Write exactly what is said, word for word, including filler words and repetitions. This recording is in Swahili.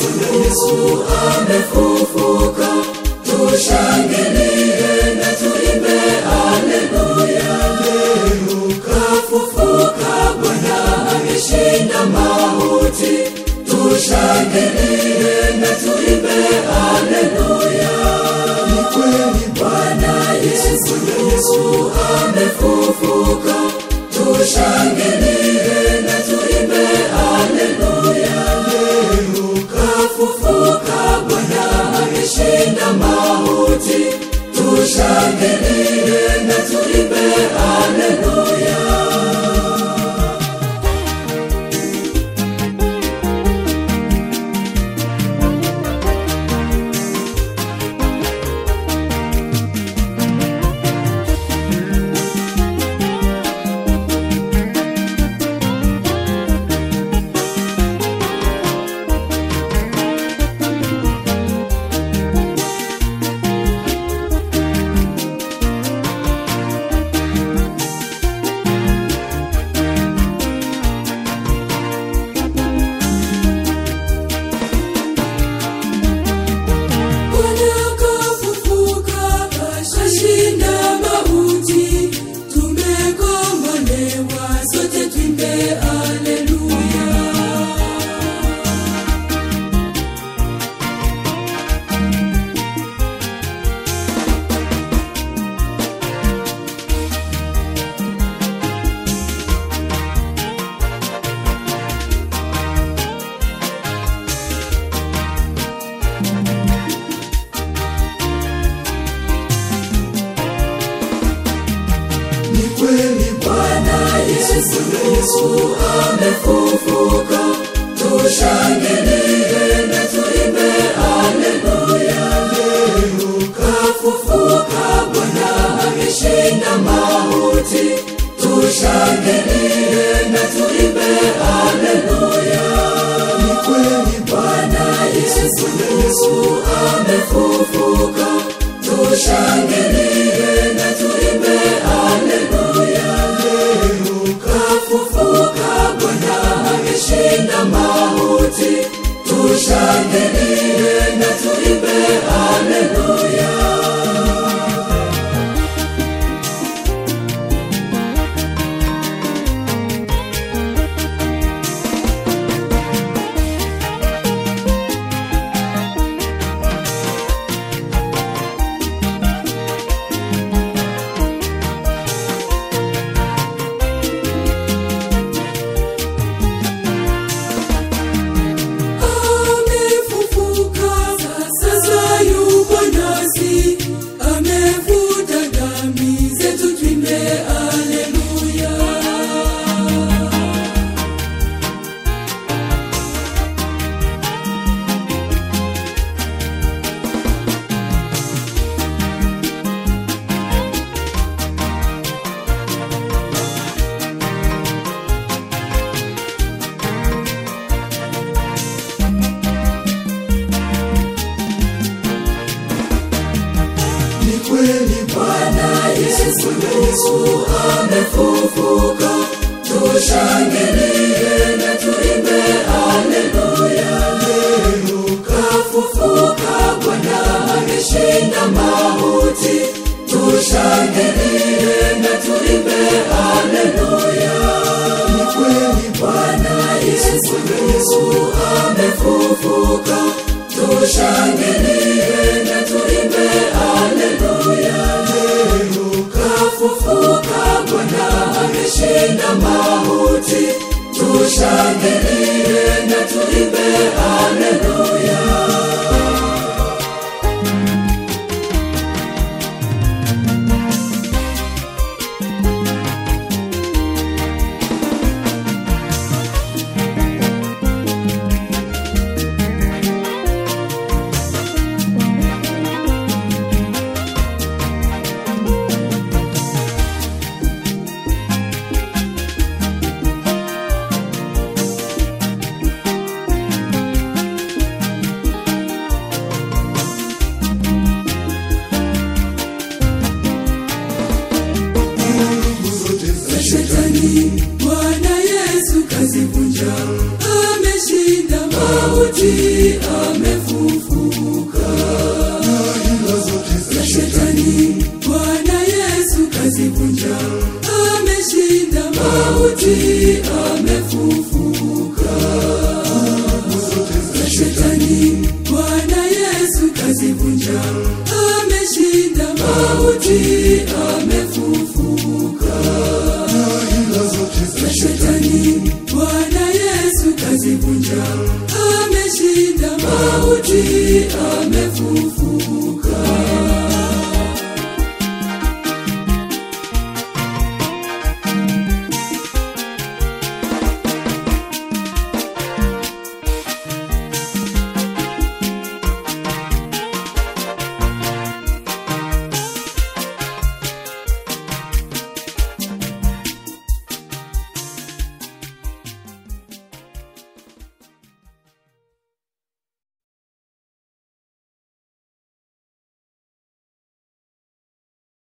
Yesu amefufuka, tushangilie na tuimbe haleluya. Leo kafufuka, Bwana ameshinda mauti, tushangilie na tuimbe haleluya. Ni kweli Bwana Yesu, Yesu amefufuka, tushangilie na tuimbe haleluya. Leo kafufuka, Bwana ameshinda mauti, tushangilie na tuimbe haleluya. Yesu amefufuka, tushangilie na tuimbe haleluya. Leo kafufuka, Bwana ameshinda mauti, tushangilie na tuimbe haleluya. Ni kweli Bwana Yesu, Yesu amefufuka, tushangilie na tuimbe haleluya. Kafufuka, Bwana ameshinda mauti, tushangilie na tuimbe haleluya. Yesu amefufuka, tushangilie na tuimbe haleluya. Leo kafufuka, Bwana ameshinda mauti, tushangilie na tuimbe haleluya. Ni kweli Bwana Yesu, Yesu amefufuka, tushangilie na tuimbe haleluya. Kafufuka, Bwana ameshinda mauti, tushangilie na tuimbe haleluya.